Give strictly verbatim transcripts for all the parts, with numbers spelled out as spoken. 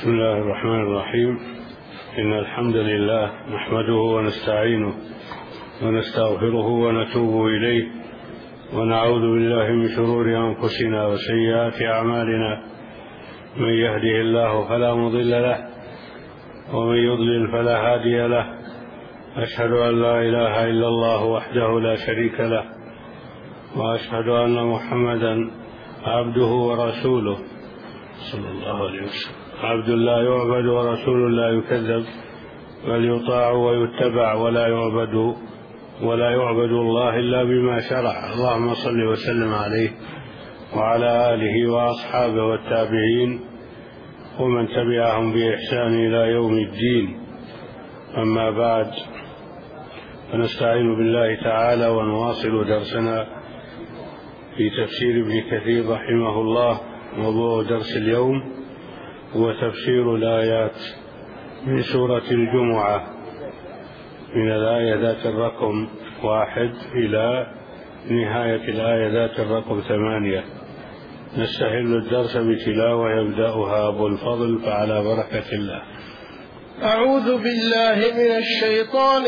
بسم الله الرحمن الرحيم. إن الحمد لله نحمده ونستعينه ونستغفره ونتوب إليه ونعوذ بالله من شرور أنفسنا وسيئات أعمالنا. من يهده الله فلا مضل له ومن يضلل فلا هادي له. أشهد أن لا إله إلا الله وحده لا شريك له، وأشهد أن محمدا عبده ورسوله صلى الله عليه وسلم. عبد لا يعبد ورسول لا يكذب، بل يطاع ويتبع ولا يعبد ولا يعبد الله إلا بما شرع. اللهم صل وسلم عليه وعلى آله وأصحابه والتابعين ومن تبعهم بإحسان إلى يوم الدين. أما بعد، فنستعين بالله تعالى ونواصل درسنا في تفسير ابن كثير رحمه الله. موضوع درس اليوم هو تفسير الآيات من سورة الجمعة من الآية ذات الرقم واحد إلى نهاية الآية ذات الرقم ثمانية. نستهل الدرس بتلاوة يبدأها أبو الفضل، فعلى بركة الله. أعوذ بالله من الشيطان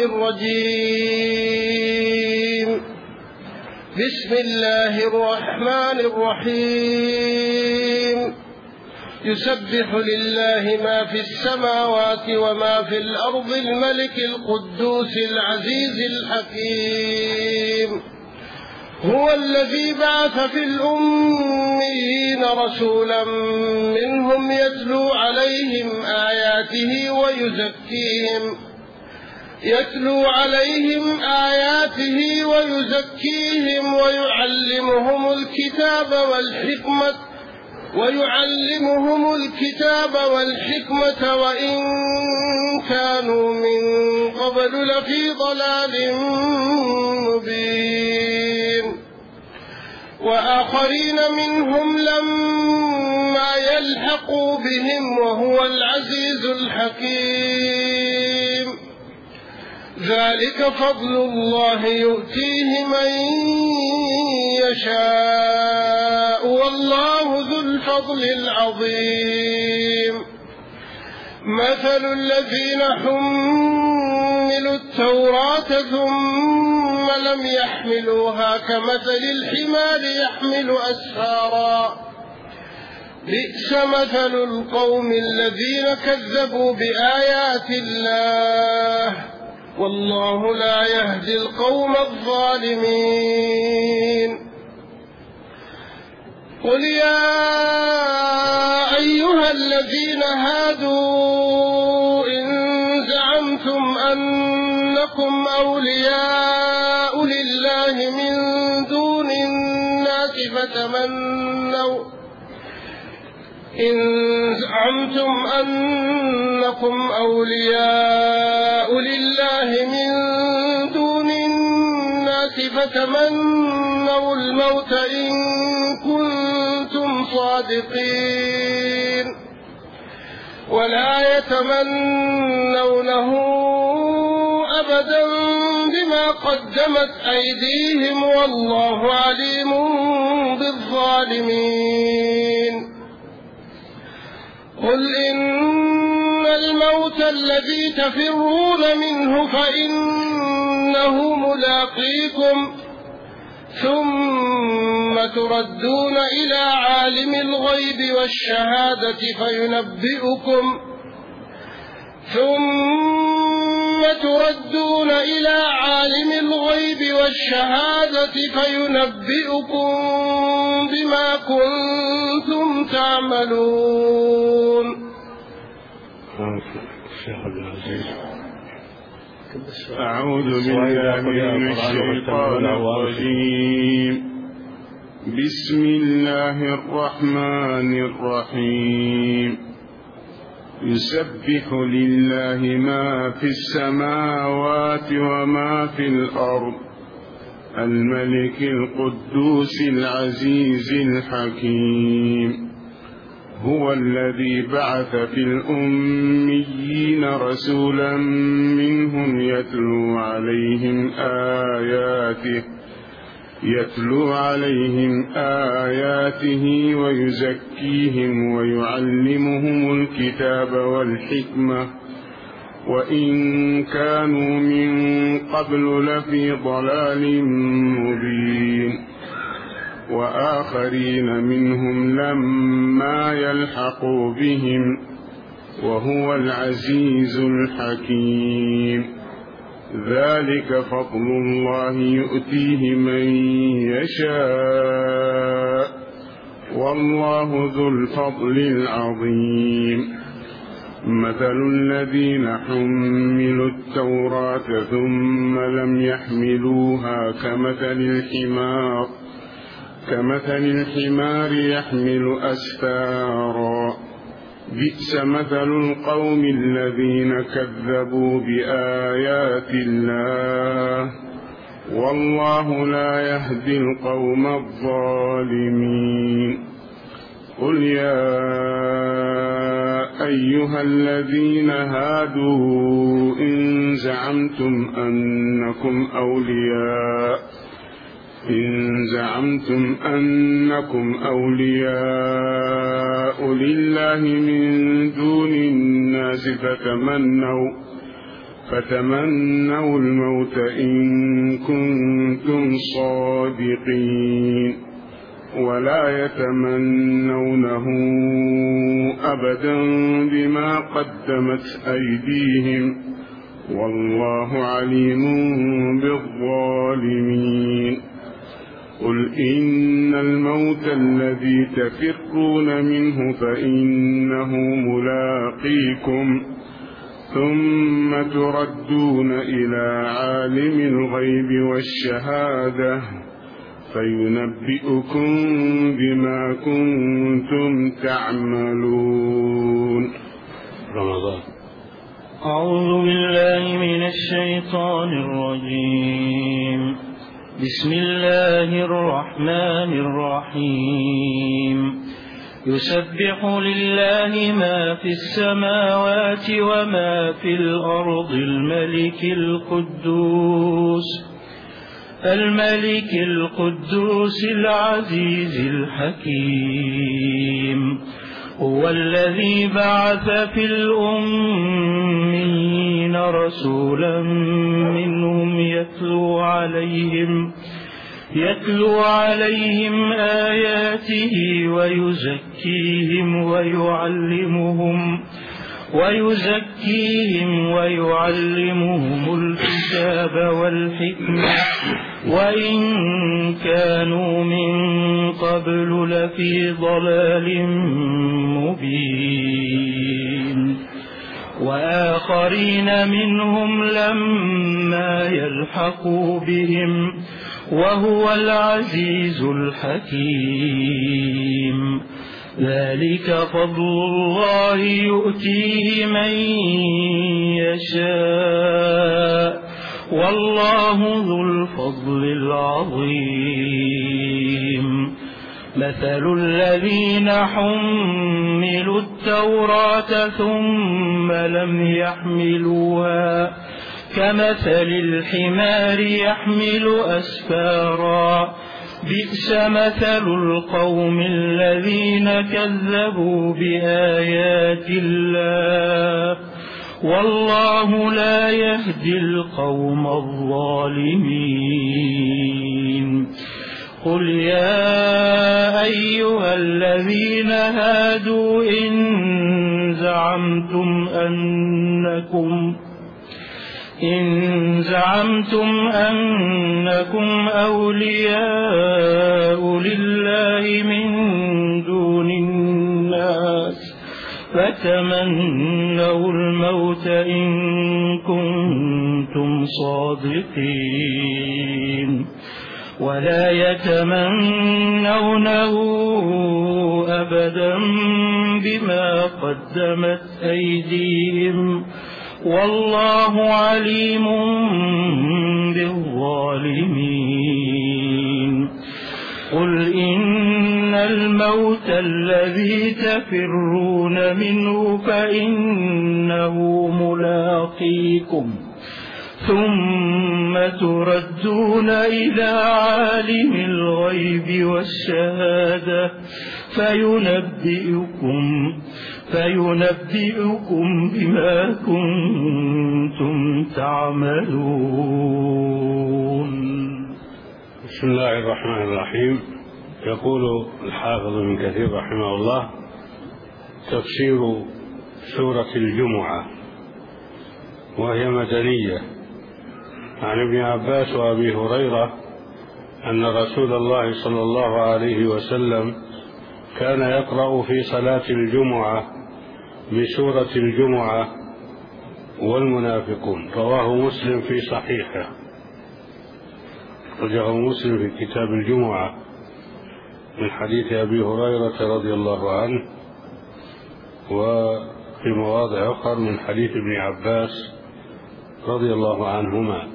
الرجيم. بسم الله الرحمن الرحيم. يسبح لله ما في السماوات وما في الأرض الملك القدوس العزيز الحكيم. هو الذي بعث في الأميين رسولا منهم يتلو عليهم آياته ويزكيهم يتلو عليهم آياته ويزكيهم ويعلمهم الكتاب والحكمة ويعلمهم الكتاب والحكمة وإن كانوا من قبل لفي ضلال مبين. وآخرين منهم لما يلحقوا بهم وهو العزيز الحكيم. ذلك فضل الله يؤتيه من يشاء والله ذو الفضل العظيم. مثل الذين حملوا التوراة ثم لم يحملوها كمثل الحمار يحمل أسفارا. بئس مثل القوم الذين كذبوا بآيات الله والله لا يهدي القوم الظالمين. قل يا أيها الذين هادوا إن زعمتم أنكم أولياء لله من دون الناس فتمنوا إن زعمتم أنكم أولياء لله من دون الناس فتمنوا الموت إن كنتم صادقين ولا يتمنونه أبدا بما قدمت أيديهم والله عليم بالظالمين. قل إن الموت الذي تفرون منه فإنه ملاقيكم ثم تردون إلى عالم الغيب والشهادة فينبئكم ثم تردون إلى عالم الغيب والشهادة فينبئكم بما كنتم تعملون. أعوذ بالله من الشيطان الرجيم. بسم الله الرحمن الرحيم. يسبح لله ما في السماوات وما في الأرض الملك القدوس العزيز الحكيم. هو الذي بعث في الأميين رسولا منهم يتلو عليهم آياته يتلو عليهم آياته ويزكيهم ويعلمهم الكتاب والحكمة وإن كانوا من قبل لفي ضلال مبين وآخرين منهم لما يلحقوا بهم وهو العزيز الحكيم ذلك فضل الله يؤتيه من يشاء والله ذو الفضل العظيم مثل الذين حملوا التوراة ثم لم يحملوها كمثل الحمار كمثل الحمار يحمل أسفارا بئس مثل القوم الذين كذبوا بآيات الله والله لا يهدي القوم الظالمين قل يا أيها الذين هادوا إن زعمتم أنكم أولياء إن زعمتم أنكم أولياء لله من دون الناس فتمنوا فتمنوا الموت إن كنتم صادقين ولا يتمنونه أبدا بما قدمت أيديهم والله عليم بالظالمين قل إن الموت الذي تفرون منه فإنه ملاقيكم ثم تردون إلى عالم الغيب والشهادة فينبئكم بما كنتم تعملون. رمضان. أعوذ بالله من الشيطان الرجيم. بسم الله الرحمن الرحيم. يسبح لله ما في السماوات وما في الأرض الملك القدوس الملك القدوس العزيز الحكيم هو الذي بعث في الأميين رسولا منهم يتلو عليهم يتلو عليهم آياته ويزكيهم ويعلمهم ويزكيهم ويعلمهم الكتاب والحكمة وإن كانوا من قبل لفي ضلال مبين وآخرين منهم لما يلحقوا بهم وهو العزيز الحكيم ذلك فضل الله يؤتيه من يشاء والله ذو الفضل العظيم مثل الذين حملوا التوراة ثم لم يحملوها كمثل الحمار يحمل أسفارا بئس مثل القوم الذين كذبوا بآيات الله والله لا يهدي القوم الظالمين قل يا أيها الذين هادوا إن زعمتم أنكم إن زعمتم أنكم أولياء لله من دون الناس فتمنوا الموت إن كنتم صادقين ولا يتمنونه أبدا بما قدمت أيديهم والله عليم بالظالمين قل إن الموت الذي تفرون منه فإنه ملاقيكم ثم تردون إلى عالم الغيب والشهادة فينبئكم فينبئكم بما كنتم تعملون. بسم الله الرحمن الرحيم. يقول الحافظ ابن كثير رحمه الله: تفسير سورة الجمعة، وهي مدنية، عن ابن عباس وأبي هريرة أن رسول الله صلى الله عليه وسلم كان يقرأ في صلاة الجمعة بسورة الجمعة والمنافقون. رواه مسلم في صحيحه، أخرجه مسلم في كتاب الجمعة من حديث أبي هريرة رضي الله عنه، وفي مواضع أخرى من حديث ابن عباس رضي الله عنهما.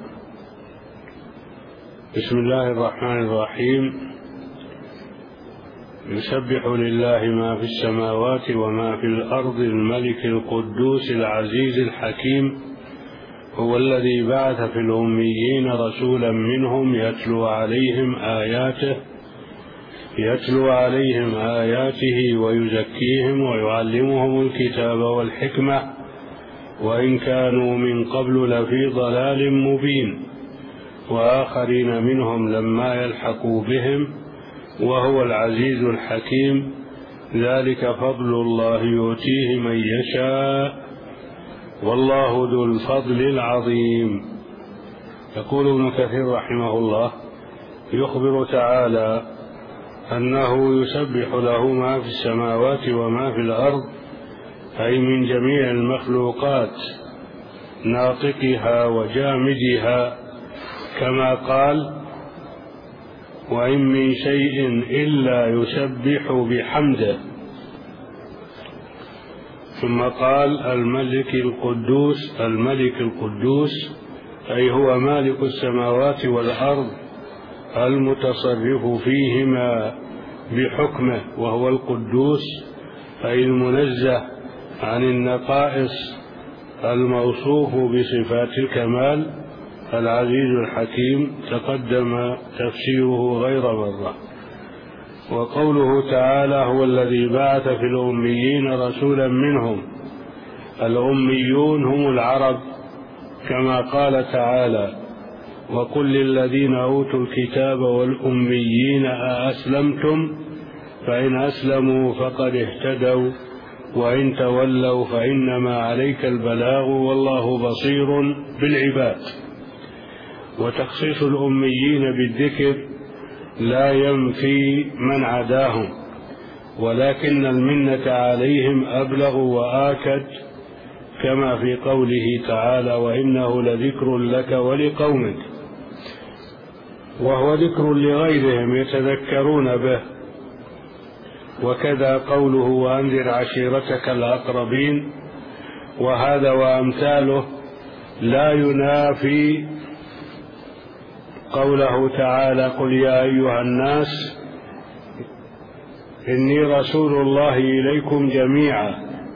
بسم الله الرحمن الرحيم. يسبح لله ما في السماوات وما في الأرض الملك القدوس العزيز الحكيم، هو الذي بعث في الأميين رسولا منهم يتلو عليهم آياته يتلو عليهم آياته ويزكيهم ويعلمهم الكتاب والحكمة وإن كانوا من قبل لفي ضلال مبين، وآخرين منهم لما يلحقوا بهم، وهو العزيز الحكيم. ذلك فضل الله يؤتيه من يشاء والله ذو الفضل العظيم. يقول ابن كثير رحمه الله: يخبر تعالى أنه يسبح له ما في السماوات وما في الأرض، أي من جميع المخلوقات، ناطقها وجامدها، كما قال: وإن من شيء إلا يسبح بحمده. ثم قال: الملك القدوس الملك القدوس أي هو مالك السماوات والأرض المتصرف فيهما بحكمه، وهو القدوس أي المنزه عن النقائص الموصوف بصفات الكمال. العزيز الحكيم تقدم تفسيره غير مرة. وقوله تعالى: هو الذي بعث في الأميين رسولا منهم. الأميون هم العرب، كما قال تعالى: وقل للذين أوتوا الكتاب والأميين أأسلمتم فإن أسلموا فقد اهتدوا وإن تولوا فإنما عليك البلاغ والله بصير بالعباد. وتخصيص الأميين بالذكر لا ينفي من عداهم، ولكن المنة عليهم أبلغ وآكد، كما في قوله تعالى: وإنه لذكر لك ولقومك، وهو ذكر لغيرهم يتذكرون به. وكذا قوله: وأنذر عشيرتك الأقربين، وهذا وأمثاله لا ينافي قوله تعالى: قل يا أيها الناس إني رسول الله إليكم جميعا،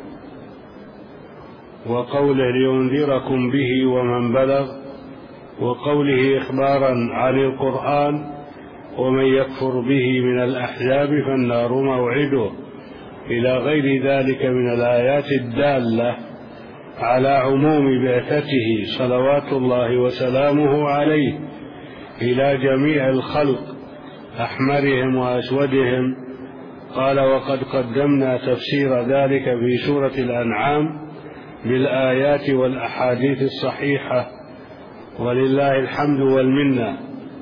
وقوله: لينذركم به ومن بلغ، وقوله إخبارا عن القرآن: ومن يكفر به من الأحزاب فالنار موعده، إلى غير ذلك من الآيات الدالة على عموم بعثته صلوات الله وسلامه عليه إلى جميع الخلق أحمرهم وأسودهم. قال: وقد قدمنا تفسير ذلك في سورة الأنعام بالآيات والأحاديث الصحيحة، ولله الحمد والمنة.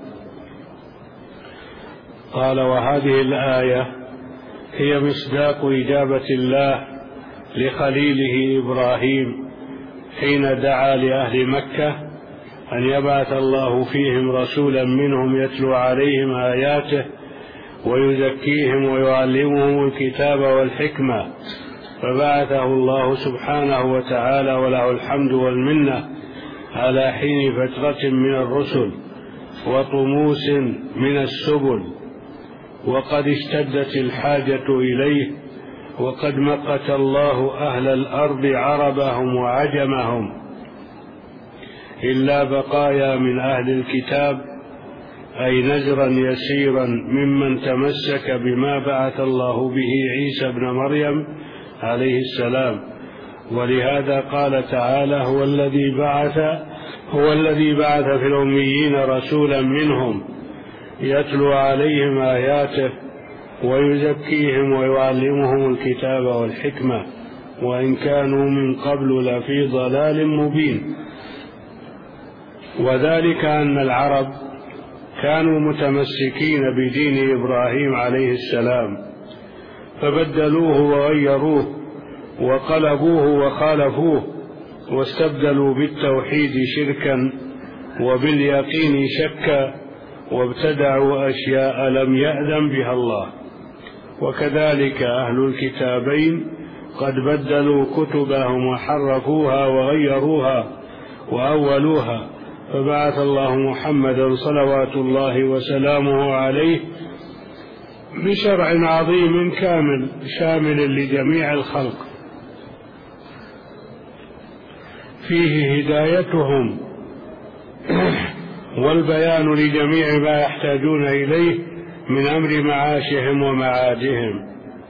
قال: وهذه الآية هي مصداق إجابة الله لخليله إبراهيم حين دعا لأهل مكة أن يبعث الله فيهم رسولا منهم يتلو عليهم آياته ويزكيهم ويعلمهم الكتاب والحكمة، فبعثه الله سبحانه وتعالى وله الحمد والمنة على حين فترة من الرسل وطموس من السبل، وقد اشتدت الحاجة إليه، وقد مقت الله أهل الأرض عربهم وعجمهم إلا بقايا من أهل الكتاب، أي نزرا يسيرا ممن تمسك بما بعث الله به عيسى ابن مريم عليه السلام. ولهذا قال تعالى: هو الذي بعث هو الذي بعث في الأميين رسولا منهم يتلو عليهم آياته ويزكيهم ويعلمهم الكتاب والحكمة وإن كانوا من قبل لفي ضلال مبين. وذلك أن العرب كانوا متمسكين بدين إبراهيم عليه السلام، فبدلوه وغيروه وقلبوه وخالفوه، واستبدلوا بالتوحيد شركا وباليقين شكا، وابتدعوا أشياء لم يأذن بها الله. وكذلك أهل الكتابين قد بدلوا كتبهم وحرفوها وغيروها وأولوها، فبعث الله محمدا صلوات الله وسلامه عليه بشرع عظيم كامل شامل لجميع الخلق، فيه هدايتهم والبيان لجميع ما يحتاجون إليه من أمر معاشهم ومعادهم،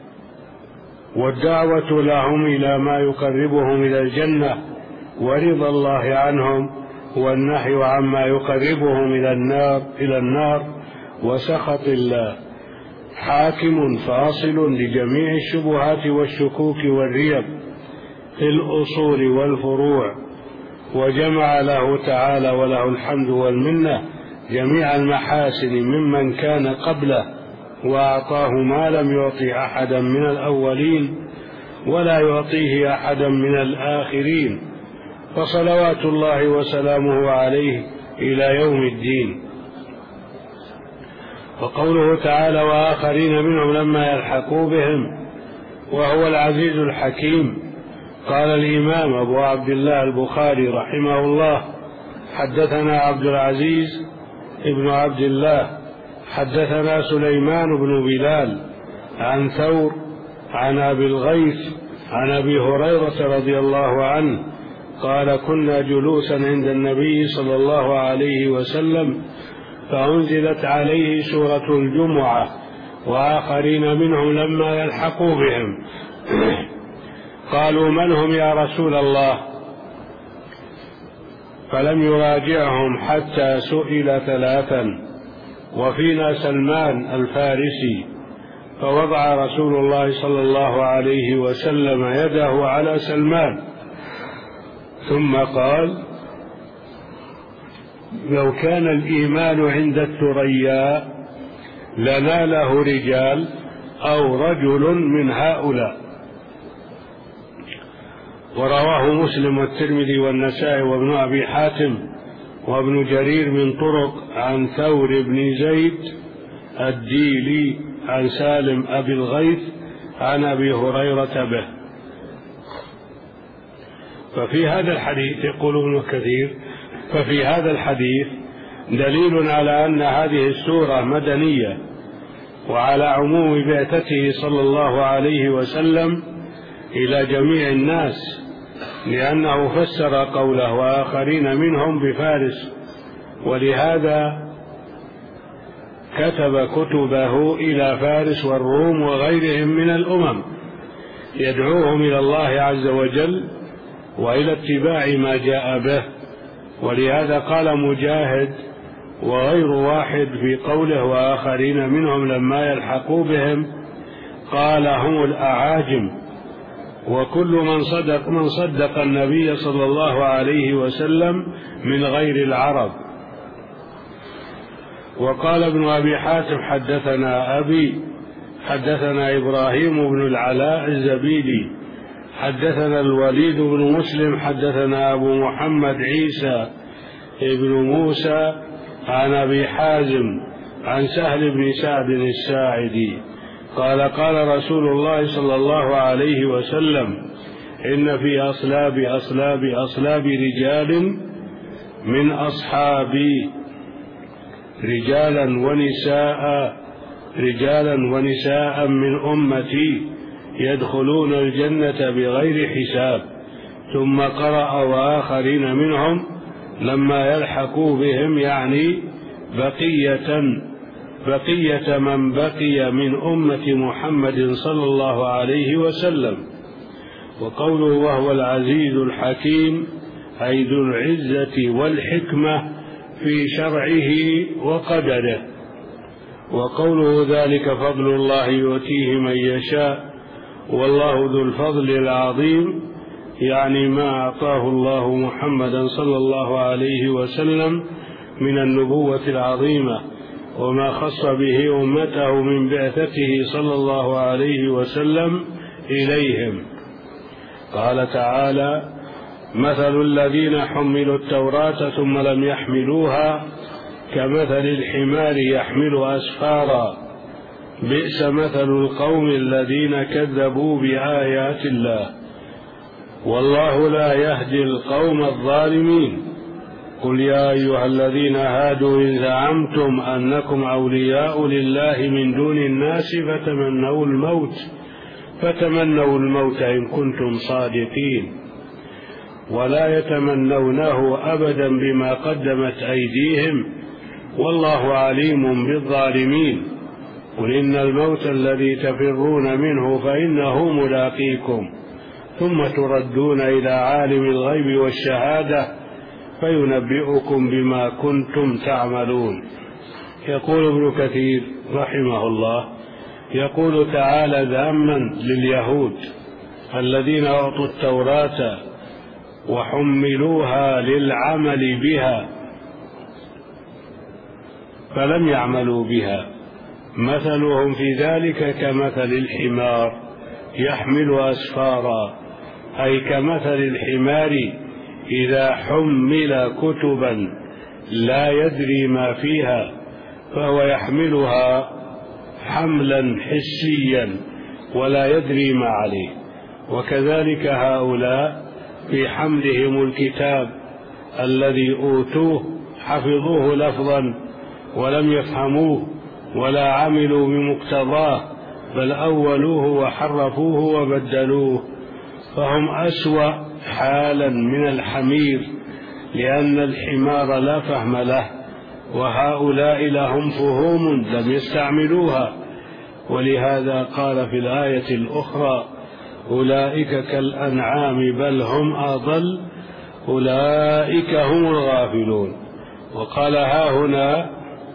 والدعوة لهم إلى ما يقربهم إلى الجنة ورضا الله عنهم، والنهي عما يقربهم إلى النار إلى النار وسخط الله. حاكم فاصل لجميع الشبهات والشكوك والريب في الأصول والفروع، وجمع له تعالى وله الحمد والمنة جميع المحاسن ممن كان قبله، وأعطاه ما لم يعطي أحدا من الأولين ولا يعطيه أحدا من الآخرين، فصلوات الله وسلامه عليه إلى يوم الدين. وقوله تعالى: وآخرين منهم لما يلحقوا بهم، وهو العزيز الحكيم. قال الإمام أبو عبد الله البخاري رحمه الله: حدثنا عبد العزيز ابن عبد الله حدثنا سليمان بن بلال عن ثور عن أبي الغيث عن أبي هريرة رضي الله عنه قال: كنا جلوسا عند النبي صلى الله عليه وسلم فأنزلت عليه سورة الجمعة: وآخرين منهم لما يلحقوا بهم. قالوا: من هم يا رسول الله؟ فلم يراجعهم حتى سئل ثلاثا، وفينا سلمان الفارسي، فوضع رسول الله صلى الله عليه وسلم يده على سلمان ثم قال: لو كان الإيمان عند الثريا لناله رجال أو رجل من هؤلاء. ورواه مسلم والترمذي والنسائي وابن أبي حاتم وابن جرير من طرق عن ثور بن زيد الديلي عن سالم أبي الغيث عن أبي هريرة به. ففي هذا الحديث، يقول ابن كثير: ففي هذا الحديث دليل على أن هذه السورة مدنية، وعلى عموم بعثته صلى الله عليه وسلم إلى جميع الناس، لأنه فسر قوله: وآخرين منهم بفارس، ولهذا كتب كتبه إلى فارس والروم وغيرهم من الأمم يدعوهم إلى الله عز وجل وإلى اتباع ما جاء به. ولهذا قال مجاهد وغير واحد في قوله: وآخرين منهم لما يلحقوا بهم، قال: هم الأعاجم، وكل من صدق من صدق النبي صلى الله عليه وسلم من غير العرب. وقال ابن أبي حاتم: حدثنا أبي حدثنا إبراهيم بن العلاء الزبيدي حدثنا الوليد بن مسلم حدثنا أبو محمد عيسى ابن موسى عن أبي حازم عن سهل بن سعد الساعدي قال: قال رسول الله صلى الله عليه وسلم: إن في أصلاب أصلاب أصلاب رجال من أصحابي رجالا ونساء رجالا ونساء من أمتي يدخلون الجنة بغير حساب. ثم قرأ: وآخرين منهم لما يلحقوا بهم يعني بقية بقية من بقي من أمة محمد صلى الله عليه وسلم. وقوله وهو العزيز الحكيم أي ذو العزة والحكمة في شرعه وقدره. وقوله ذلك فضل الله يؤتيه من يشاء والله ذو الفضل العظيم يعني ما أعطاه الله محمدا صلى الله عليه وسلم من النبوة العظيمة وما خص به أمته من بعثته صلى الله عليه وسلم إليهم. قال تعالى مثل الذين حملوا التوراة ثم لم يحملوها كمثل الحمار يحمل أسفارا بئس مثل القوم الذين كذبوا بآيات الله والله لا يهدي القوم الظالمين. قل يا أيها الذين هادوا إن زعمتم أنكم أولياء لله من دون الناس فتمنوا الموت فتمنوا الموت إن كنتم صادقين ولا يتمنونه أبدا بما قدمت أيديهم والله عليم بالظالمين. قل إن الموت الذي تفرون منه فإنه ملاقيكم ثم تردون إلى عالم الغيب والشهادة فينبئكم بما كنتم تعملون. يقول ابن كثير رحمه الله يقول تعالى ذاما لليهود الذين أعطوا التوراة وحملوها للعمل بها فلم يعملوا بها مثلهم في ذلك كمثل الحمار يحمل أسفارا أي كمثل الحمار إذا حمل كتبا لا يدري ما فيها فهو يحملها حملا حسيا ولا يدري ما عليه. وكذلك هؤلاء في حملهم الكتاب الذي أوتوه حفظوه لفظا ولم يفهموه ولا عملوا بمقتضاه بل أولوه وحرفوه وبدلوه فهم أسوأ حالا من الحمير لأن الحمار لا فهم له وهؤلاء لهم فهوم لم يستعملوها. ولهذا قال في الآية الأخرى أولئك كالأنعام بل هم أضل أولئك هم الغافلون. وقال ها هنا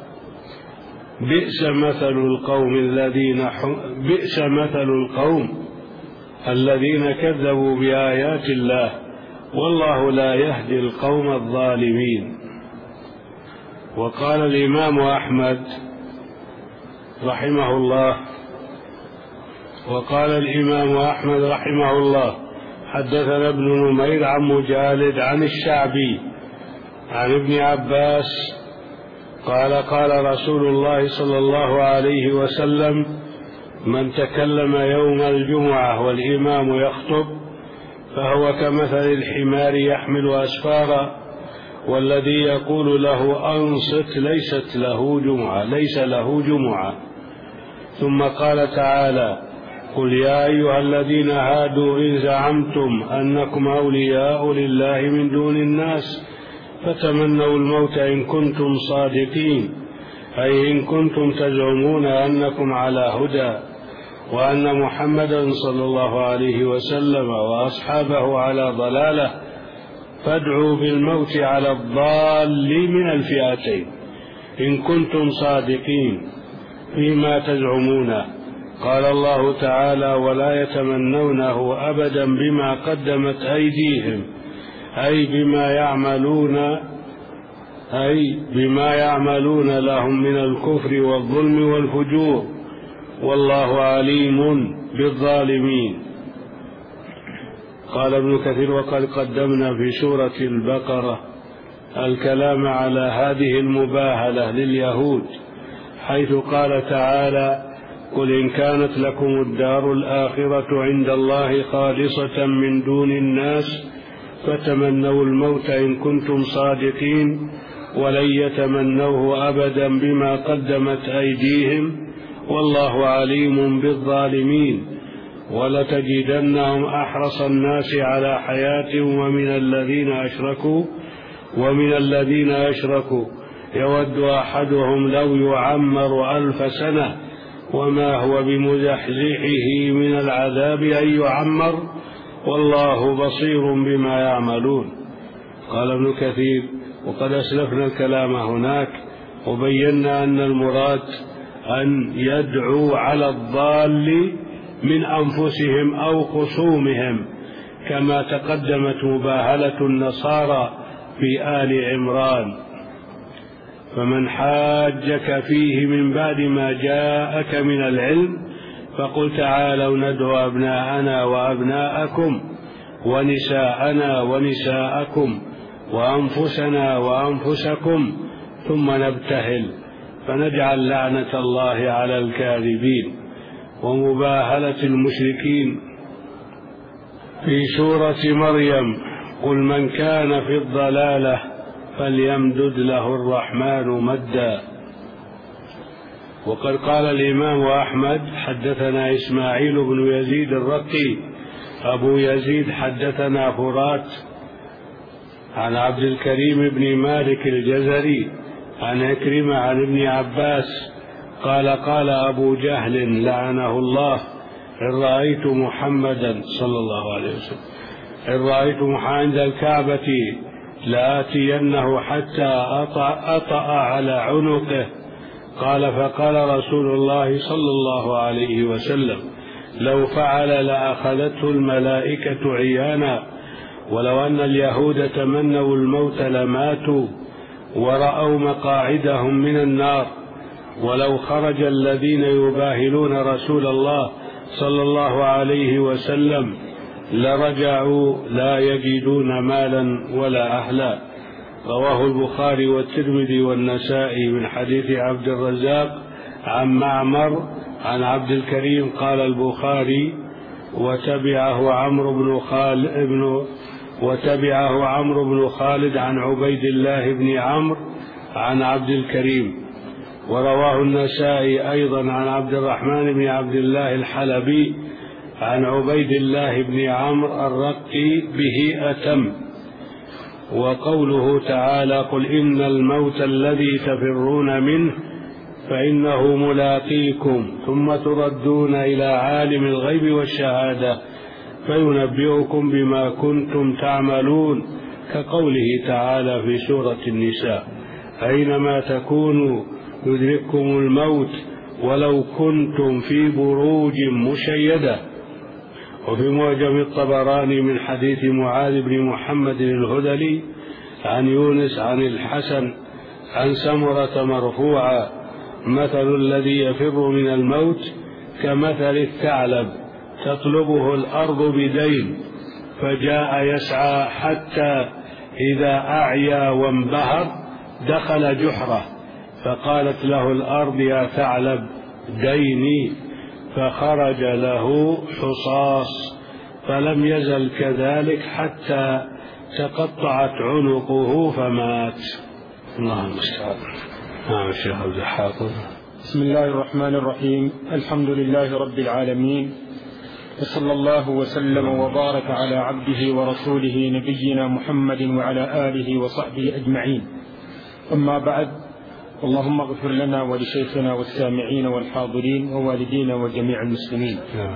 بئس مثل القوم الذين بئس مثل القوم الذين كذبوا بآيات الله والله لا يهدي القوم الظالمين. وقال الإمام أحمد رحمه الله وقال الإمام أحمد رحمه الله حدثنا ابن نمير عن مجالد عن الشعبي عن ابن عباس قال قال رسول الله صلى الله عليه وسلم من تكلم يوم الجمعة والإمام يخطب فهو كمثل الحمار يحمل أسفارا والذي يقول له أنصت ليست له جمعة ليس له جمعة. ثم قال تعالى قل يا أيها الذين هادوا إن زعمتم أنكم أولياء لله من دون الناس فتمنوا الموت إن كنتم صادقين أي إن كنتم تزعمون أنكم على هدى وأن محمدا صلى الله عليه وسلم وأصحابه على ضلالة فادعوا بالموت على الضال من الفئتين إن كنتم صادقين فيما تزعمون. قال الله تعالى ولا يتمنونه أبدا بما قدمت أيديهم أي بما يعملون أي بما يعملون لهم من الكفر والظلم والفجور والله عليم بالظالمين. قال ابن كثير وقد قدمنا في سورة البقرة الكلام على هذه المباهلة لليهود حيث قال تعالى قل إن كانت لكم الدار الآخرة عند الله خالصة من دون الناس فتمنوا الموت إن كنتم صادقين ولن يتمنوه أبدا بما قدمت أيديهم والله عليم بالظالمين. ولتجدنهم أحرص الناس على حياة ومن الذين أشركوا ومن الذين أشركوا يود أحدهم لو يعمر ألف سنة وما هو بمزحزحه من العذاب أن يعمر والله بصير بما يعملون. قال ابن كثير: وقد أسلفنا الكلام هناك وبينا أن المراد أن يدعوا على الضال من أنفسهم أو خصومهم، كما تقدمت مباهلة النصارى في آل عمران. فمن حاجك فيه من بعد ما جاءك من العلم فقل تعالوا ندعو أبناءنا وأبناءكم ونساءنا ونساءكم وأنفسنا وأنفسكم ثم نبتهل فنجعل لعنة الله على الكاذبين. ومباهلة المشركين في سورة مريم: قل من كان في الضلالة فليمدد له الرحمن مدا. وقد قال الإمام أحمد: حدثنا إسماعيل بن يزيد الرقي أبو يزيد حدثنا فرات عن عبد الكريم بن مالك الجزري عن عكرمة عن ابن عباس قال: قال أبو جهل لعنه الله: إن رأيت محمدا صلى الله عليه وسلم إن رأيت عند الكعبة لآتينه حتى أطأ, أطأ على عنقه. قال: فقال رسول الله صلى الله عليه وسلم: لو فعل لأخذته الملائكة عيانا، ولو أن اليهود تمنوا الموت لماتوا ورأوا مقاعدهم من النار، ولو خرج الذين يباهلون رسول الله صلى الله عليه وسلم لرجعوا لا يجدون مالا ولا أهلا. رواه البخاري والترمذي والنسائي من حديث عبد الرزاق عن معمر عن عبد الكريم. قال البخاري: وتبعه عمرو بن خالد ابن وتبعه عمرو بن خالد عن عبيد الله بن عمرو عن عبد الكريم. ورواه النسائي أيضا عن عبد الرحمن بن عبد الله الحلبي عن عبيد الله بن عمرو الرقي به أتم. وقوله تعالى: قل إن الموت الذي تفرون منه فإنه ملاقيكم ثم تردون إلى عالم الغيب والشهادة فينبئكم بما كنتم تعملون، كقوله تعالى في سورة النساء: أينما تكونوا يدرككم الموت ولو كنتم في بروج مشيدة. وفي معجم الطبراني من حديث معاذ بن محمد الهذلي عن يونس عن الحسن عن سمرة مرفوعا: مثل الذي يفر من الموت كمثل الثعلب تطلبه الأرض بدين فجاء يسعى حتى إذا أعيا وانبهر دخل جحره، فقالت له الأرض: يا ثعلب ديني، فخرج له حصاص، فلم يزل كذلك حتى تقطعت عنقه فمات. الله المستعان. نعم الشيخ عبد الحافظ. بسم الله الرحمن الرحيم. الحمد لله رب العالمين، وصلى الله وسلم وبارك على عبده ورسوله نبينا محمد وعلى آله وصحبه أجمعين. أما بعد، اللهم اغفر لنا ولشيخنا والسامعين والحاضرين ووالدينا وجميع المسلمين.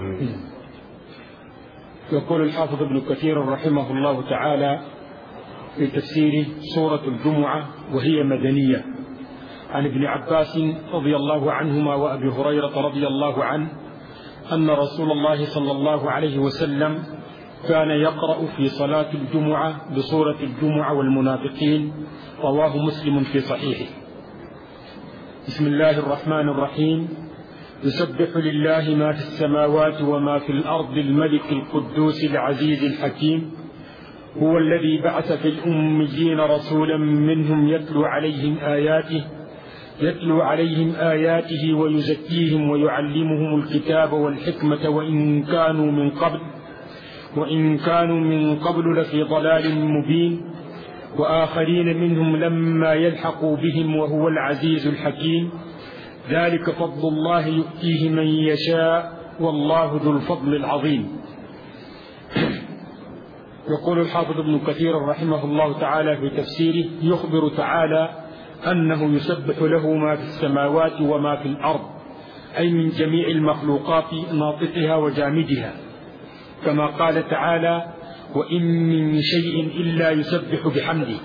يقول الحافظ ابن كثير رحمه الله تعالى في تفسير سورة الجمعة وهي مدنية، عن ابن عباس رضي الله عنهما وأبي هريرة رضي الله عنه أن رسول الله صلى الله عليه وسلم كان يقرأ في صلاة الجمعة بسورة الجمعة والمنافقين. رواه مسلم في صحيحه. بسم الله الرحمن الرحيم. يسبح لله ما في السماوات وما في الأرض الملك القدوس العزيز الحكيم، هو الذي بعث في الأميين رسولا منهم يتلو عليهم آياته يتلو عليهم آياته ويزكيهم ويعلمهم الكتاب والحكمة وإن كانوا من قبل وإن كانوا من قبل لفي ضلال مبين، وآخرين منهم لما يلحقوا بهم وهو العزيز الحكيم. ذلك فضل الله يؤتيه من يشاء والله ذو الفضل العظيم. يقول الحافظ ابن كثير رحمه الله تعالى في تفسيره: يخبر تعالى أنه يسبح له ما في السماوات وما في الأرض، أي من جميع المخلوقات ناطقها وجامدها، كما قال تعالى: وإن من شيء إلا يسبح بحمده.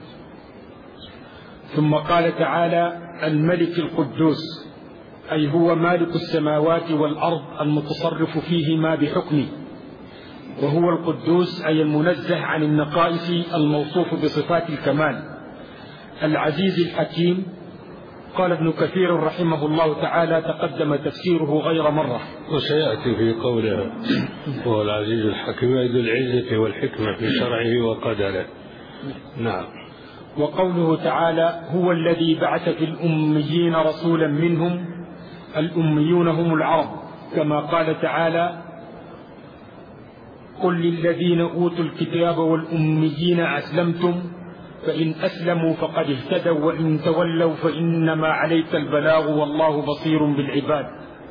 ثم قال تعالى: الملك القدوس، أي هو مالك السماوات والأرض المتصرف فيهما بحكمه، وهو القدوس أي المنزه عن النقائص الموصوف بصفات الكمال. العزيز الحكيم. قال ابن كثير رحمه الله تعالى: تقدم تفسيره غير مرة، وسيأتي في قوله هو العزيز الحكيم ذو العزة والحكمة في شرعه وقدره. نعم. وقوله تعالى: هو الذي بعث في الأميين رسولا منهم، الأميون هم العرب، كما قال تعالى: قل للذين أوتوا الكتاب والأميين أسلمتم، فإن أسلموا فقد اهتدوا وإن تولوا فإنما عليك البلاغ والله بصير بالعباد.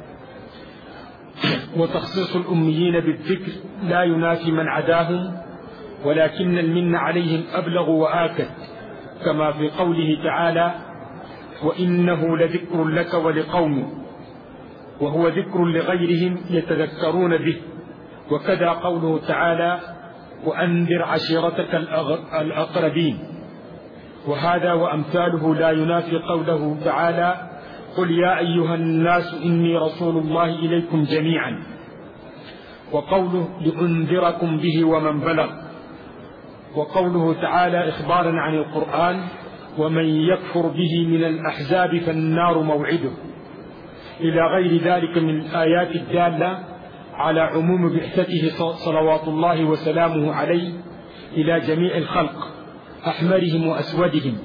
وتخصيص الأميين بالذكر لا ينافي من عداهم، ولكن المن عليهم أبلغ وآكد، كما في قوله تعالى: وإنه لذكر لك ولقومك، وهو ذكر لغيرهم يتذكرون به. وكذا قوله تعالى: وأنذر عشيرتك الأقربين. وهذا وأمثاله لا ينافي قوله تعالى: قل يا أيها الناس إني رسول الله إليكم جميعا. وقوله: لأنذركم به ومن بلغ. وقوله تعالى إخبارا عن القرآن: ومن يكفر به من الأحزاب فالنار موعده، إلى غير ذلك من الآيات الدالة على عموم بعثته صلوات الله وسلامه عليه إلى جميع الخلق أحمرهم وأسودهم.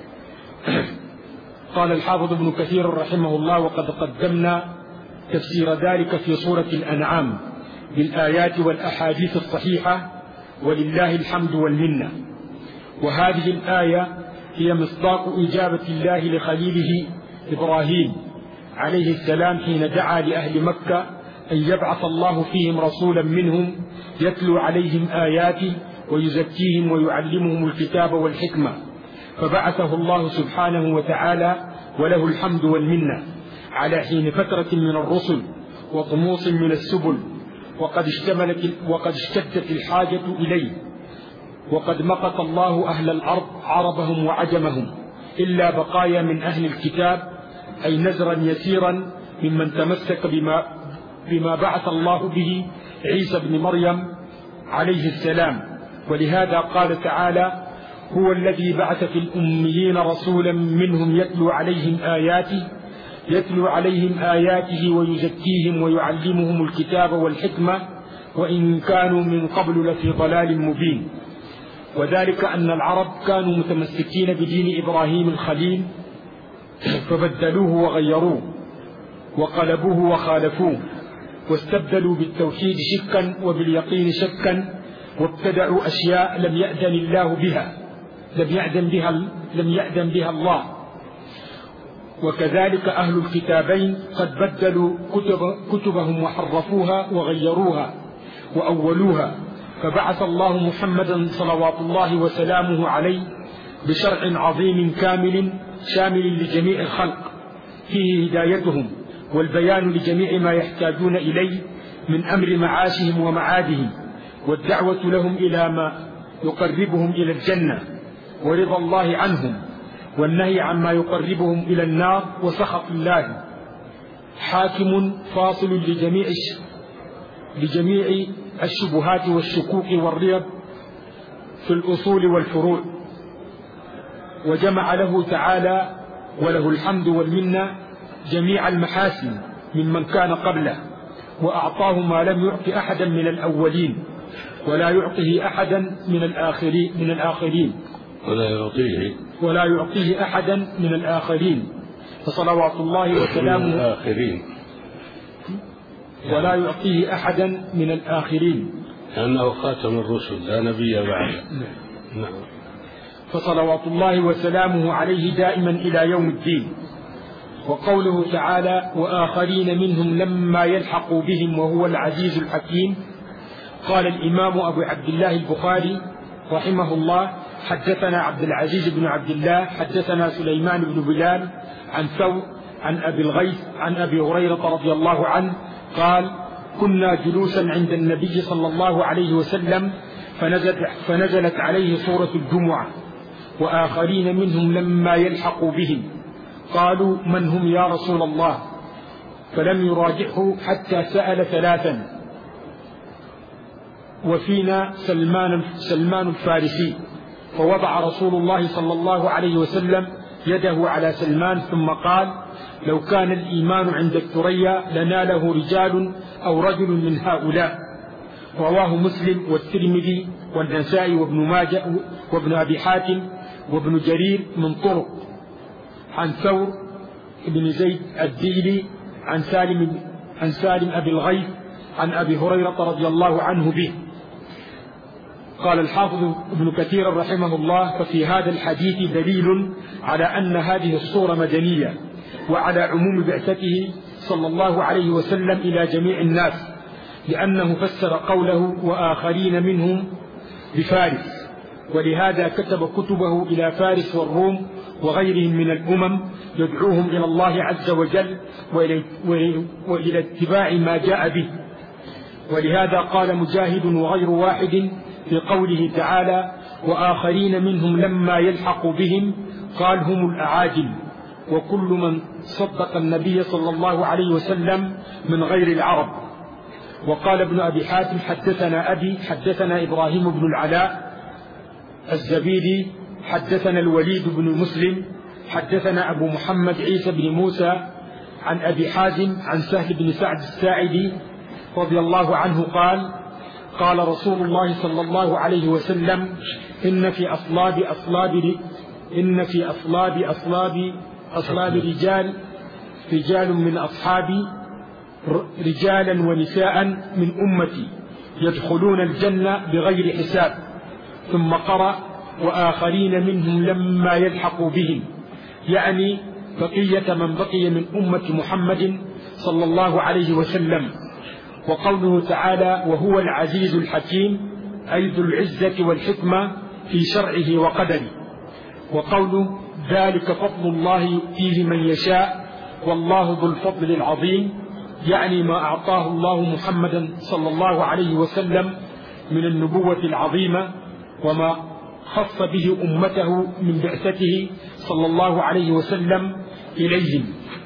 قال الحافظ ابن كثير رحمه الله: وقد قدمنا تفسير ذلك في سورة الأنعام بالآيات والأحاديث الصحيحة، ولله الحمد والمنة. وهذه الآية هي مصداق إجابة الله لخليله إبراهيم عليه السلام حين دعا لأهل مكة أن يبعث الله فيهم رسولا منهم يتلو عليهم آياته ويزكيهم ويعلمهم الكتاب والحكمة، فبعثه الله سبحانه وتعالى وله الحمد والمنة على حين فترة من الرسل وطموس من السبل، وقد اشتملت وقد اشتدت الحاجة إليه، وقد مقت الله أهل الأرض عربهم وعجمهم إلا بقايا من أهل الكتاب، أي نزرا يسيرا ممن تمسك بما, بما بعث الله به عيسى بن مريم عليه السلام. ولهذا قال تعالى: هو الذي بعث في الأميين رسولا منهم يتلو عليهم آياته يتلو عليهم آياته ويزكيهم ويعلمهم الكتاب والحكمة وإن كانوا من قبل لفي ضلال مبين. وذلك أن العرب كانوا متمسكين بدين إبراهيم الخليل فبدلوه وغيروه وقلبوه وخالفوه، واستبدلوا بالتوحيد شكا وباليقين شكا، وابتدعوا أشياء لم يأذن الله بها لم يأذن بها لم يأذن بها الله. وكذلك أهل الكتابين قد بدلوا كتب كتبهم وحرفوها وغيروها وأولوها، فبعث الله محمدا صلوات الله وسلامه عليه بشرع عظيم كامل شامل لجميع الخلق فيه هدايتهم والبيان لجميع ما يحتاجون إليه من أمر معاشهم ومعادهم، والدعوة لهم إلى ما يقربهم إلى الجنة ورضا الله عنهم، والنهي عما يقربهم إلى النار وسخط الله. حاكم فاصل لجميع لجميع الشبهات والشكوك والريب في الأصول والفروع، وجمع له تعالى وله الحمد والمنة جميع المحاسن ممن كان قبله، وأعطاه ما لم يعط أحدا من الأولين ولا يعطيه أحدا من الآخرين من الآخرين ولا يعطيه ولا يعطيه أحدا من الآخرين فصلوات الله وسلامه الآخرين ولا يعطيه أحدا من الآخرين لأنه خاتم الرسل لا نبي بعده. نعم. فصلوات الله وسلامه عليه دائما إلى يوم الدين. وقوله تعالى: وآخرين منهم لما يلحقوا بهم وهو العزيز الحكيم، قال الإمام أبو عبد الله البخاري رحمه الله: حدثنا عبد العزيز بن عبد الله حدثنا سليمان بن بلال عن ثور عن أبي الغيث عن أبي هريرة رضي الله عنه قال: كنا جلوسا عند النبي صلى الله عليه وسلم فنزلت, فنزلت عليه سورة الجمعة وآخرين منهم لما يلحقوا بهم، قالوا: من هم يا رسول الله؟ فلم يراجعه حتى سأل ثلاثا، وفينا سلمان, سلمان الفارسي، فوضع رسول الله صلى الله عليه وسلم يده على سلمان ثم قال: لو كان الإيمان عند الثريا لناله رجال أو رجل من هؤلاء. رواه مسلم والترمذي والنسائي وابن ماجه وابن أبي حاتم وابن جرير من طرق، عن ثور بن زيد الديلي عن سالم عن سالم أبي الغيث عن أبي هريرة رضي الله عنه به. قال الحافظ ابن كثير رحمه الله: ففي هذا الحديث دليل على أن هذه الصورة مدنية، وعلى عموم بعثته صلى الله عليه وسلم إلى جميع الناس، لأنه فسر قوله وآخرين منهم بفارس، ولهذا كتب كتبه إلى فارس والروم وغيرهم من الأمم يدعوهم إلى الله عز وجل وإلى اتباع ما جاء به. ولهذا قال مجاهد وغير واحد في قوله تعالى: وآخرين منهم لما يلحقوا بهم، قال: هم الأعاجم، وكل من صدق النبي صلى الله عليه وسلم من غير العرب. وقال ابن أبي حاتم: حدثنا أبي حدثنا إبراهيم بن العلاء الزبيدي حدثنا الوليد بن مسلم حدثنا أبو محمد عيسى بن موسى عن أبي حازم عن سهل بن سعد الساعدي رضي الله عنه قال: قال رسول الله صلى الله عليه وسلم: إن في أصلاب أصلاب إن في أصلاب أصلاب أصلاب رجال رجال من أصحابي رجالا ونساء من أمتي يدخلون الجنة بغير حساب. ثم قرأ: وآخرين منهم لما يلحقوا بهم، يعني بقية من بقي من أمة محمد صلى الله عليه وسلم. وقوله تعالى: وهو العزيز الحكيم، أي ذو العزة والحكمة في شرعه وقدره. وقوله: ذلك فضل الله يؤتيه من يشاء والله ذو الفضل العظيم، يعني ما أعطاه الله محمدا صلى الله عليه وسلم من النبوة العظيمة، وما خص به أمته من بعثته صلى الله عليه وسلم إليهم.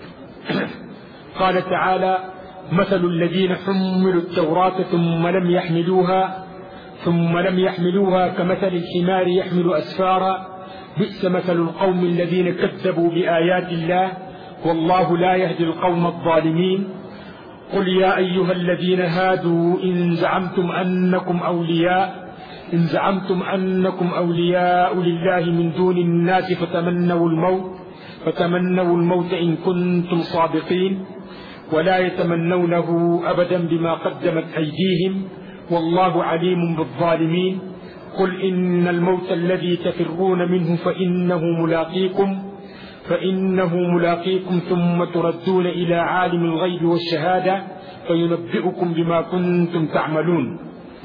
قال تعالى: مثل الذين حملوا التوراة ثم لم يحملوها ثم لم يحملوها كمثل الحمار يحمل أسفارا، بئس مثل القوم الذين كذبوا بآيات الله والله لا يهدي القوم الظالمين. قل يا أيها الذين هادوا إن زعمتم أنكم أولياء إن زعمتم أنكم أولياء لله من دون الناس فتمنوا الموت فتمنوا الموت إن كنتم صادقين، ولا يتمنونه أبدا بما قدمت أيديهم والله عليم بالظالمين. قل إن الموت الذي تفرون منه فإنه ملاقيكم فإنه ملاقيكم ثم تردون إلى عالم الغيب والشهادة فينبئكم بما كنتم تعملون.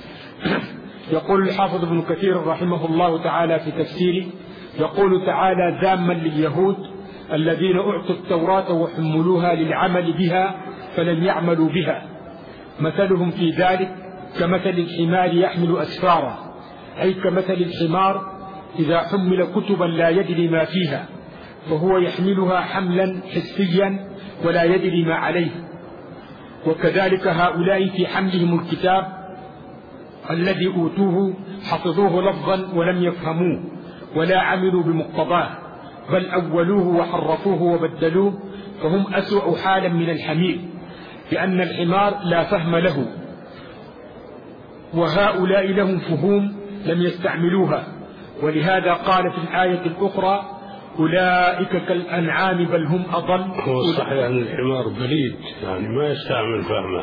يقول الحافظ ابن كثير رحمه الله تعالى في تفسيره: يقول تعالى ذاما لليهود الذين أعطوا التوراة وحملوها للعمل بها فلم يعملوا بها، مثلهم في ذلك كمثل الحمار يحمل أسفارا، أي كمثل الحمار إذا حمل كتبا لا يدري ما فيها، فهو يحملها حملا حسيا ولا يدري ما عليه. وكذلك هؤلاء في حملهم الكتاب الذي أوتوه حفظوه لفظا ولم يفهموه ولا عملوا بمقتضاه، بل أولوه وحرفوه وبدلوه، فهم أسوأ حالا من الحمير، لأن الحمار لا فهم له، وهؤلاء لهم فهوم لم يستعملوها. ولهذا قال في الآية الأخرى: أولئك كالأنعام بل هم أضل. هو صحيح أن الحمار بليد، يعني ما يستعمل فهمه.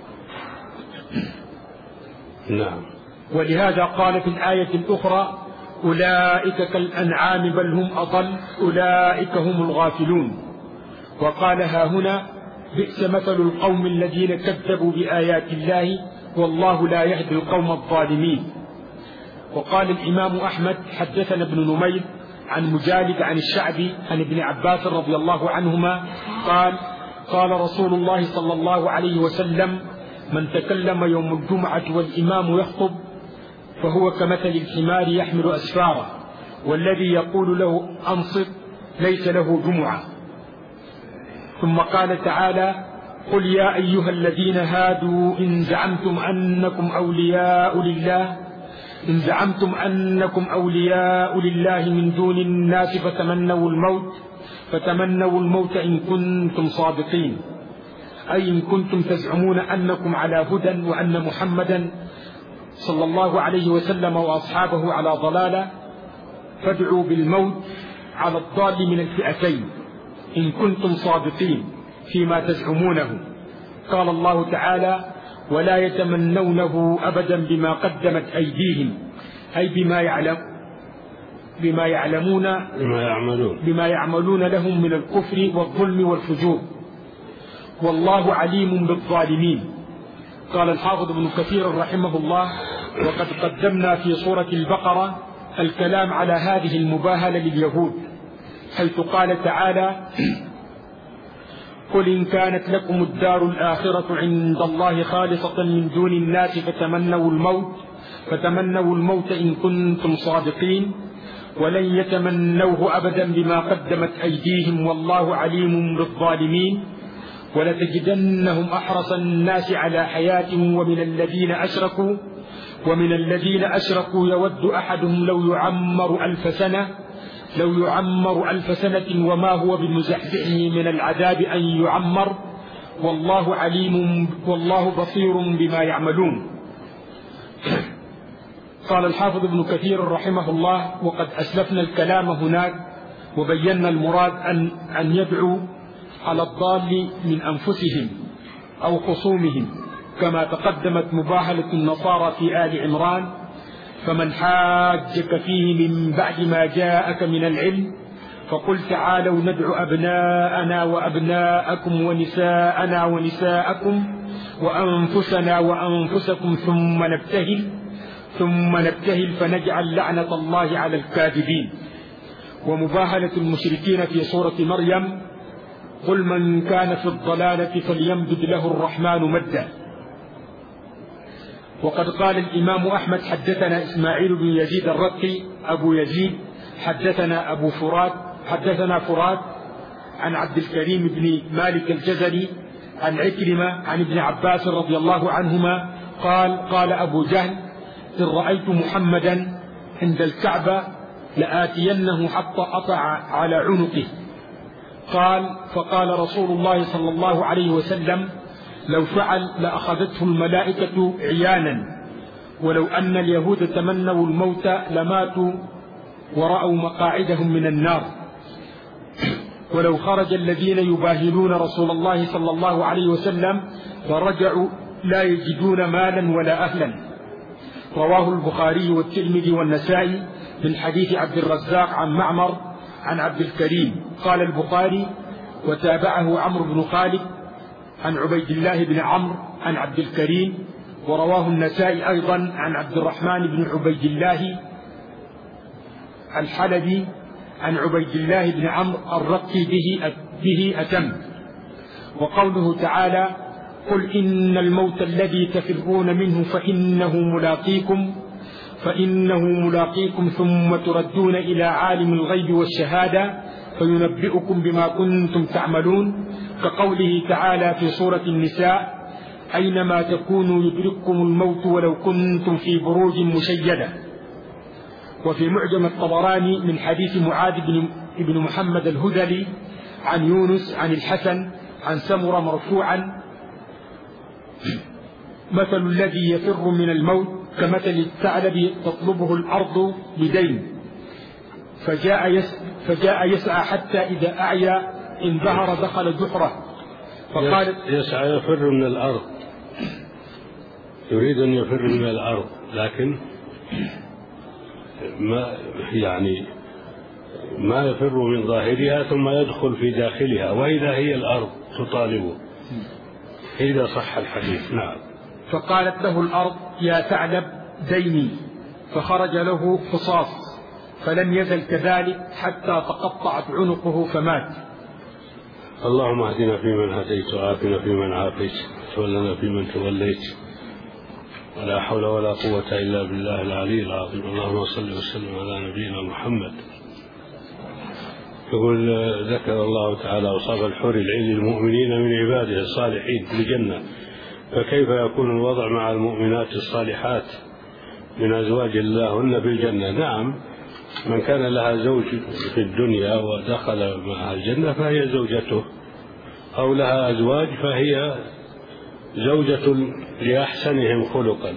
نعم. ولهذا قال في الآية الأخرى: أولئك كالأنعام بل هم أضل أولئك هم الغافلون. وقال ها هنا: بئس مثل القوم الذين كذبوا بآيات الله والله لا يهدي القوم الظالمين. وقال الإمام أحمد حدثنا ابن نمير عن مجالد عن الشعبي عن ابن عباس رضي الله عنهما قال قال رسول الله صلى الله عليه وسلم: من تكلم يوم الجمعة والإمام يخطب فهو كمثل الحمار يحمل أسفاره، والذي يقول له أنصت ليس له جمعة. ثم قال تعالى: قل يا أيها الذين هادوا إن زعمتم أنكم أولياء لله إن زعمتم أنكم أولياء لله من دون الناس فتمنوا الموت فتمنوا الموت إن كنتم صادقين، أي إن كنتم تزعمون أنكم على هدى وأن محمدا صلى الله عليه وسلم وأصحابه على ضلالة، فادعوا بالموت على الضال من الفئتين إن كنتم صادقين فيما تزعمونه. قال الله تعالى: ولا يتمنونه أبدا بما قدمت أيديهم، أي بما يعلم بما يعلمون بما يعملون بما يعملون لهم من الكفر والظلم والفجور، والله عليم بالظالمين. قال الحافظ ابن كثير رحمه الله: وقد قدمنا في سورة البقرة الكلام على هذه المباهلة لليهود، حيث قال تعالى: قل إن كانت لكم الدار الآخرة عند الله خالصة من دون الناس فتمنوا الموت فتمنوا الموت إن كنتم صادقين، ولن يتمنوه أبدا بما قدمت أيديهم والله عليم بالظالمين. ولتجدنهم أحرص الناس على حياة ومن الذين أشركوا ومن الذين أشركوا يود أحدهم لو يعمر ألف سنة لو يعمر ألف سنة وما هو بمزحزحه من العذاب أن يعمر، والله عليم والله بصير بما يعملون. قال الحافظ ابن كثير رحمه الله: وقد أسلفنا الكلام هناك وبينا المراد أن, أن يدعوا على الضال من أنفسهم أو خصومهم، كما تقدمت مباهلة النصارى في آل عمران: فمن حاجك فيه من بعد ما جاءك من العلم فقل تعالوا ندعو أبناءنا وأبناءكم ونساءنا ونساءكم وأنفسنا وأنفسكم ثم نبتهل ثم نبتهل فنجعل لعنة الله على الكاذبين. ومباهلة المشركين في سورة مريم: قل من كان في الضلالة فليمدد له الرحمن مدا. وقد قال الإمام أحمد حدثنا إسماعيل بن يزيد الرقي أبو يزيد حدثنا أبو فرات حدثنا فرات عن عبد الكريم بن مالك الجزري عن عكرمة عن ابن عباس رضي الله عنهما قال: قال أبو جهل: إن رأيت محمدا عند الكعبة لآتينه حتى أطع على عنقه. قال: فقال رسول الله صلى الله عليه وسلم: لو فعل لأخذته الملائكة عيانا، ولو أن اليهود تمنوا الموت لماتوا ورأوا مقاعدهم من النار، ولو خرج الذين يباهلون رسول الله صلى الله عليه وسلم فرجعوا لا يجدون مالا ولا أهلا. رواه البخاري والترمذي والنسائي من حديث عبد الرزاق عن معمر عن عبد الكريم. قال البخاري: وتابعه عمرو بن خالد عن عبيد الله بن عمرو عن عبد الكريم. ورواه النسائي أيضا عن عبد الرحمن بن عبيد الله الحلبي عن عبيد الله بن عمرو الرقي به به أتم. وقوله تعالى: قل إن الموت الذي تفرون منه فإنه ملاقيكم فإنه ملاقيكم ثم تردون إلى عالم الغيب والشهادة فينبئكم بما كنتم تعملون، كقوله تعالى في سورة النساء: أينما تكونوا يدرككم الموت ولو كنتم في بروج مشيدة. وفي معجم الطبراني من حديث معاذ بن محمد الهذلي عن يونس عن الحسن عن سمرة مرفوعا: مثل الذي يفر من الموت كمثل الثعلب تطلبه الأرض بدين فجاء يسعى, فجاء يسعى حتى إذا أعيا انبهر دخل جحره فقال: يسعى يفر من الأرض، يريد أن يفر من الأرض، لكن ما يعني ما يفر من ظاهرها ثم يدخل في داخلها، وإذا هي الأرض تطالبه، إذا صح الحديث. نعم. فقالت له الأرض يا ثعلب ديني، فخرج له فصاص فلم يزل كذلك حتى تقطعت عنقه فمات. اللهم اهدنا فيمن هديت وعافنا فيمن عافيت وتولنا فيمن توليت ولا حول ولا قوة إلا بالله العلي العظيم. اللهم صل وسلم على نبينا محمد. يقول ذكر الله تعالى أوصاف الحور العين المؤمنين من عباده الصالحين في الجنة، فكيف يكون الوضع مع المؤمنات الصالحات من أزواج الله هن في الجنة؟ نعم، من كان لها زوج في الدنيا ودخل معها الجنة فهي زوجته، أو لها أزواج فهي زوجة لأحسنهم خلقا.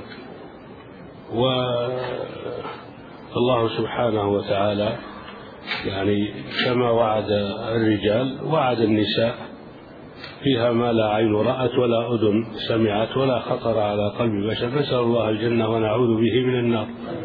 والله سبحانه وتعالى يعني كما وعد الرجال وعد النساء فيها ما لا عين رأت ولا أذن سمعت ولا خطر على قلب بشر. نسأل الله الجنة ونعوذ به من النار.